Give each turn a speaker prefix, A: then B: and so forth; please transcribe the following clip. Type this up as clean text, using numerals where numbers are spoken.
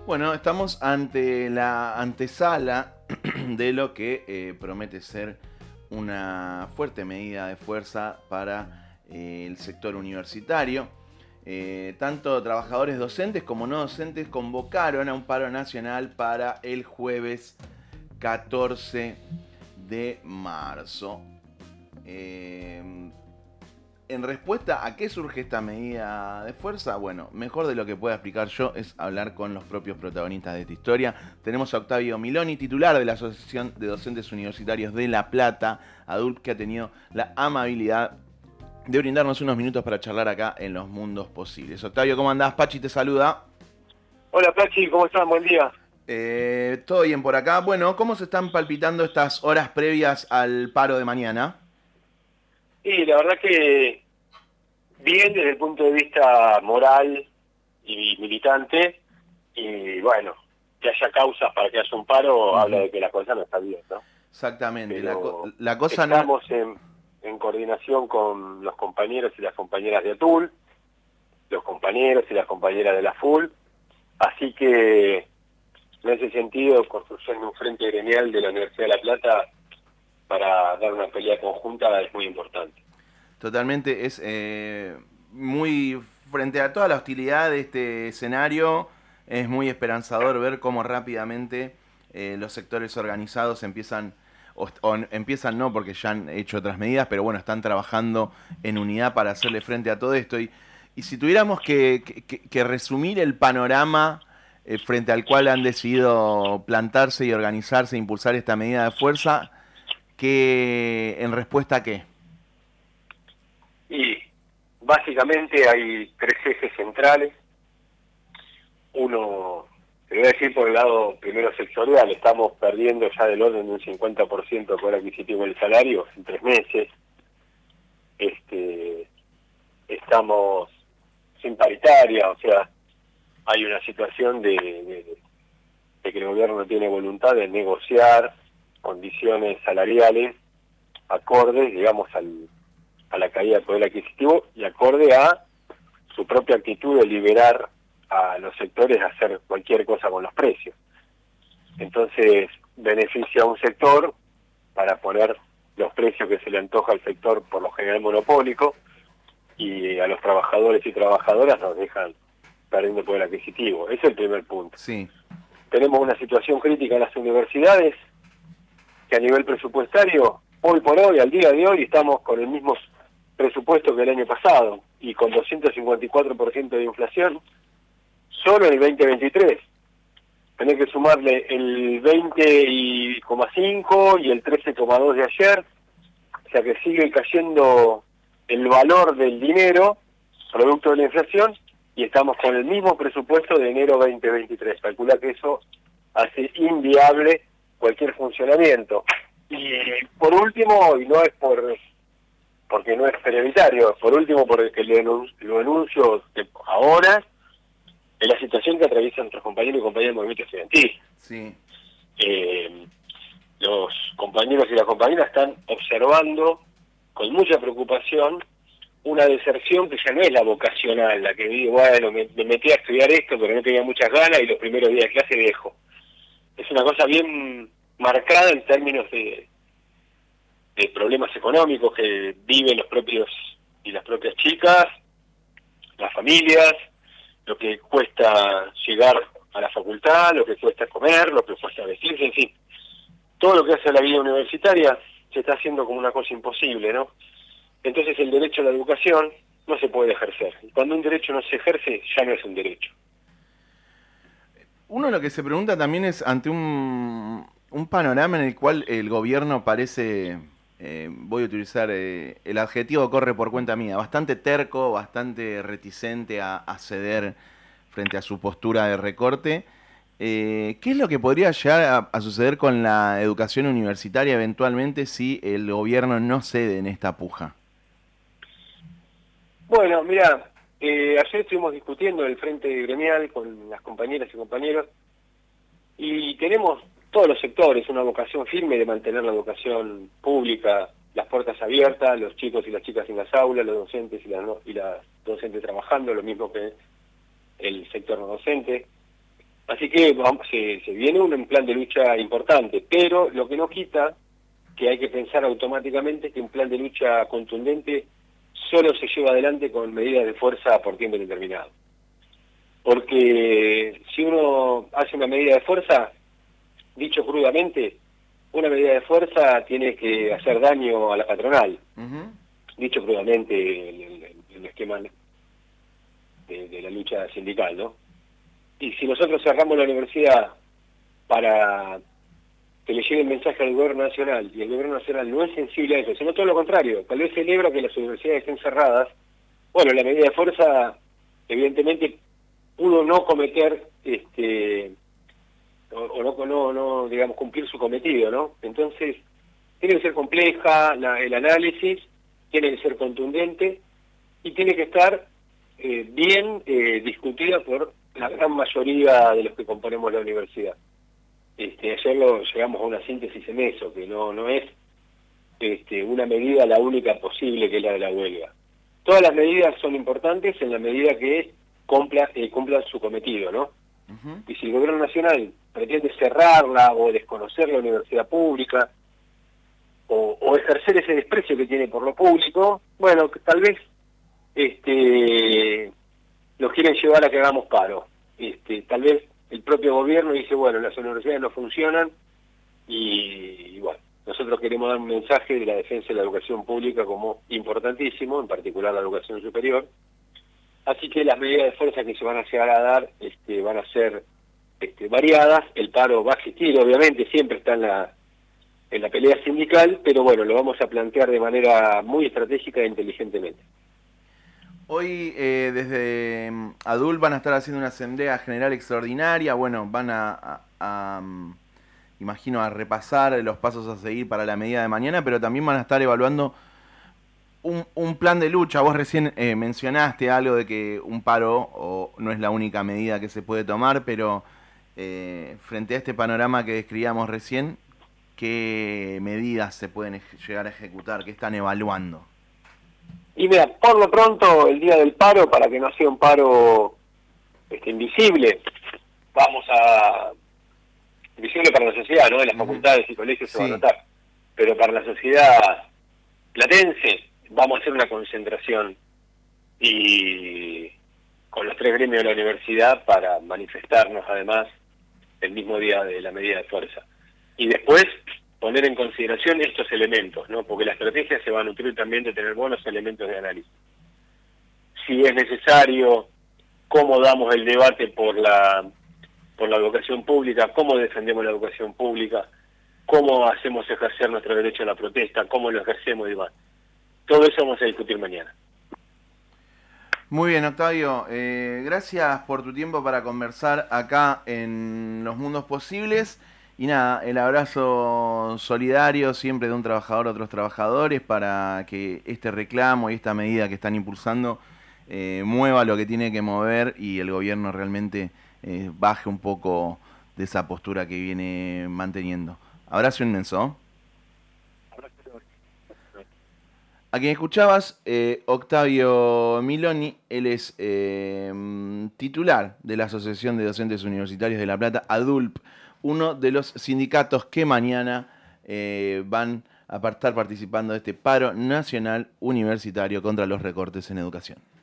A: Bueno, estamos ante la antesala de lo que promete ser una fuerte medida de fuerza para el sector universitario. Tanto trabajadores docentes como no docentes convocaron a un paro nacional para el jueves 14 de marzo. En respuesta a qué surge esta medida de fuerza, bueno, mejor de lo que pueda explicar yo es hablar con los propios protagonistas de esta historia. Tenemos a Octavio Miloni, titular de la Asociación de Docentes Universitarios de La Plata, ADULP, que ha tenido la amabilidad de brindarnos unos minutos para charlar acá en Los Mundos Posibles. Octavio, ¿cómo andás? Pachi te saluda.
B: Hola Pachi, ¿cómo estás? Buen día.
A: Todo bien por acá. Bueno, ¿cómo se están palpitando estas horas previas al paro de mañana?
B: Y la verdad que bien desde el punto de vista moral y militante, y bueno, que haya causas para que haya un paro habla de que la cosa no está bien, ¿no?
A: Exactamente,
B: Pero
A: la cosa no es...
B: estamos en coordinación con los compañeros y las compañeras de ATUL, los compañeros y las compañeras de la FUL, así que en ese sentido, construcción de un frente gremial de la Universidad de La Plata para dar una pelea conjunta es muy importante.
A: Totalmente, es muy, frente a toda la hostilidad de este escenario, es muy esperanzador ver cómo rápidamente los sectores organizados empiezan, o empiezan no porque ya han hecho otras medidas, pero bueno, están trabajando en unidad para hacerle frente a todo esto. Y si tuviéramos que resumir el panorama frente al cual han decidido plantarse y organizarse e impulsar esta medida de fuerza, ¿qué, en respuesta a qué?
B: Y básicamente hay tres ejes centrales. Uno, te voy a decir por el lado primero sectorial, estamos perdiendo ya del orden de un 50% de poder adquisitivo del salario en 3 meses. Estamos sin paritaria, o sea, hay una situación de que el gobierno no tiene voluntad de negociar condiciones salariales acordes, digamos, a la caída del poder adquisitivo y acorde a su propia actitud de liberar a los sectores a hacer cualquier cosa con los precios. Entonces, beneficia a un sector para poner los precios que se le antoja al sector por lo general monopólico y a los trabajadores y trabajadoras nos dejan perdiendo poder adquisitivo. Ese es el primer punto.
A: Sí.
B: Tenemos una situación crítica en las universidades que a nivel presupuestario, hoy por hoy, al día de hoy, estamos con el mismo presupuesto que el año pasado y con 254% de inflación solo en el 2023. Tenés que sumarle el 20,5 y el 13,2 de ayer, o sea que sigue cayendo el valor del dinero producto de la inflación y estamos con el mismo presupuesto de enero 2023. Calcula que eso hace inviable cualquier funcionamiento. Y por último, y no es porque no es prioritario, por último porque lo anuncio ahora, es la situación que atraviesan nuestros compañeros y compañeras del movimiento estudiantil.
A: Sí.
B: Los compañeros y las compañeras están observando con mucha preocupación una deserción que ya no es la vocacional, la que digo, bueno, me metí a estudiar esto porque no tenía muchas ganas y los primeros días de clase dejo. Es una cosa bien marcada en términos de problemas económicos que viven los propios y las propias chicas, las familias, lo que cuesta llegar a la facultad, lo que cuesta comer, lo que cuesta vestirse, en fin. Todo lo que hace a la vida universitaria se está haciendo como una cosa imposible, ¿no? Entonces el derecho a la educación no se puede ejercer. Y cuando un derecho no se ejerce, ya no es un derecho.
A: Uno lo que se pregunta también es ante un panorama en el cual el gobierno parece, voy a utilizar el adjetivo corre por cuenta mía, bastante terco, bastante reticente a ceder frente a su postura de recorte. ¿Qué es lo que podría llegar a suceder con la educación universitaria eventualmente si el gobierno no cede en esta puja?
B: Bueno, mira, ayer estuvimos discutiendo el frente gremial con las compañeras y compañeros y tenemos todos los sectores una vocación firme de mantener la educación pública, las puertas abiertas, los chicos y las chicas en las aulas, los docentes y las docentes trabajando, lo mismo que el sector no docente. Así que se viene un plan de lucha importante, pero lo que no quita que hay que pensar automáticamente que un plan de lucha contundente solo se lleva adelante con medidas de fuerza por tiempo determinado. Porque si uno hace una medida de fuerza, dicho crudamente, una medida de fuerza tiene que hacer daño a la patronal. Dicho crudamente el esquema de la lucha sindical, ¿no? Y si nosotros cerramos la universidad para que le llegue el mensaje al gobierno nacional, y el gobierno nacional no es sensible a eso, sino todo lo contrario, tal vez celebra que las universidades estén cerradas, bueno, la medida de fuerza, evidentemente, pudo no cometer, no, digamos, cumplir su cometido, ¿no? Entonces, tiene que ser compleja el análisis, tiene que ser contundente, y tiene que estar bien discutida por la gran mayoría de los que componemos la universidad. Ayer llegamos a una síntesis en eso, que no es una medida la única posible, que es la de la huelga. Todas las medidas son importantes en la medida que cumplan su cometido, ¿no? Y si el gobierno nacional pretende cerrarla o desconocer la universidad pública o ejercer ese desprecio que tiene por lo público, bueno, que tal vez los quieren llevar a que hagamos paro. Tal vez el propio gobierno dice, bueno, las universidades no funcionan y bueno, nosotros queremos dar un mensaje de la defensa de la educación pública como importantísimo, en particular la educación superior. Así que las medidas de fuerza que se van a llegar a dar van a ser variadas. El paro va a existir, obviamente, siempre está en la pelea sindical, pero bueno, lo vamos a plantear de manera muy estratégica e inteligentemente.
A: Hoy desde ADUL van a estar haciendo una asamblea general extraordinaria, bueno, van imagino a repasar los pasos a seguir para la medida de mañana, pero también van a estar evaluando un plan de lucha. Vos recién mencionaste algo de que un paro no es la única medida que se puede tomar, pero frente a este panorama que describíamos recién, ¿qué medidas se pueden llegar a ejecutar? ¿Qué están evaluando?
B: Y mira, por lo pronto, el día del paro, para que no sea un paro invisible, invisible para la sociedad, ¿no? En las facultades y colegios se va a notar, pero para la sociedad platense vamos a hacer una concentración y con los 3 gremios de la universidad para manifestarnos además el mismo día de la medida de fuerza. Y después poner en consideración estos elementos, ¿no? Porque la estrategia se va a nutrir también de tener buenos elementos de análisis. Si es necesario, cómo damos el debate por la educación pública, cómo defendemos la educación pública, cómo hacemos ejercer nuestro derecho a la protesta, cómo lo ejercemos y demás. Todo eso vamos a discutir mañana.
A: Muy bien, Octavio. Gracias por tu tiempo para conversar acá en Los Mundos Posibles. Y nada, el abrazo solidario siempre de un trabajador a otros trabajadores para que este reclamo y esta medida que están impulsando mueva lo que tiene que mover y el gobierno realmente baje un poco de esa postura que viene manteniendo. Abrazo inmenso. A quien escuchabas, Octavio Miloni, él es titular de la Asociación de Docentes Universitarios de La Plata, ADULP, uno de los sindicatos que mañana van a estar participando de este paro nacional universitario contra los recortes en educación.